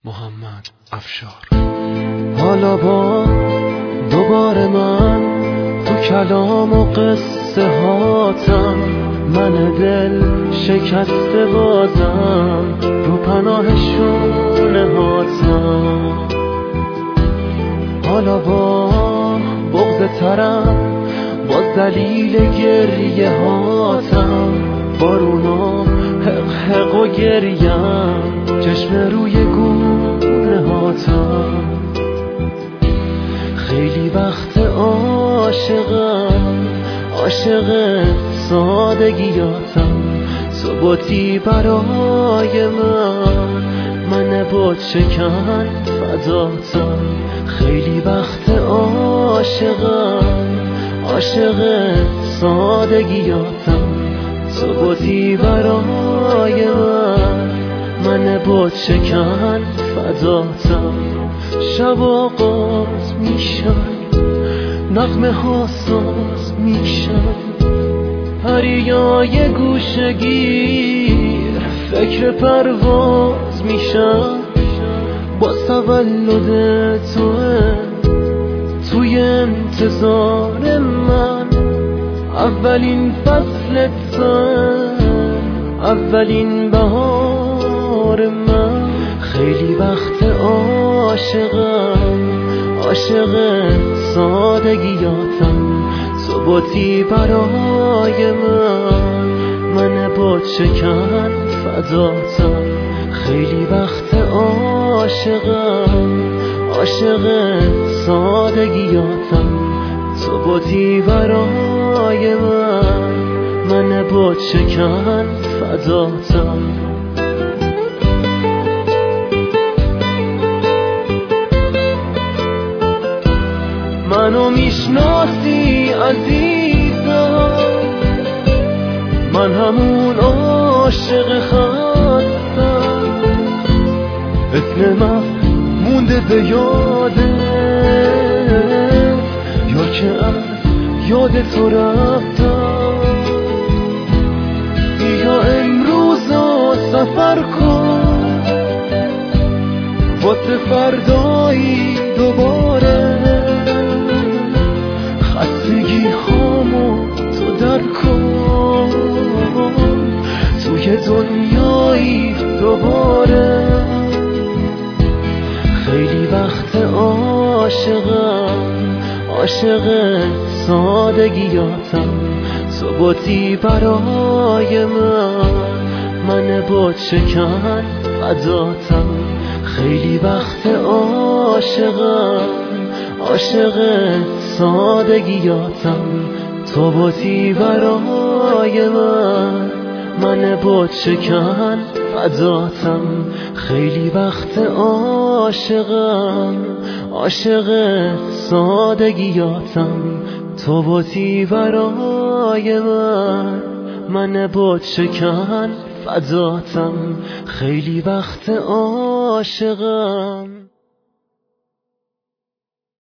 محمد افشار. حالا با دوباره من تو کلام و قصه هاتم، من دل شکسته بازم رو پناه شونه هاتم. حالا با بغض ترم باز دلیل گریه هاتم، بارونا حق حق و گریم چشم روی گونه هاتم. خیلی وقت عاشق سادگیاتم، ثباتی برای من باد شکن فداتم. خیلی وقت عاشق سادگیاتم، ثباتی برای من باد شکن فداتم. شب آغاز میشن، نغمه ها ساز میشن، پریای گوشگیر فکر پرواز میشن. باز تولد توی انتظار من، اولین فصل اولین بهار من. خیلی وقت عاشق سادگیاتم، ثباتی برای من باد شکن فداتم. خیلی وقت عاشق سادگیاتم، ثباتی برای من باد شکن فداتم. منو میشناسی عزیزم، من همون عاشق خستم، اسم من مونده به یاده یا که از یاد تو رفتم. بیا امروز سفر کن واسه فردایی دوباره، خستگی هامو تو در کن توی دنیایی دوباره. خیلی وقت عاشق سادگیاتم، ثباتی برای من باد شکن فداتم. خیلی وقت عاشق سادگیاتم، ثباتی برای من باد شکن فداتم. خیلی وقت عاشق سادگیاتم، ثباتی برای من باد شکن فداتم. خیلی وقت عاشقم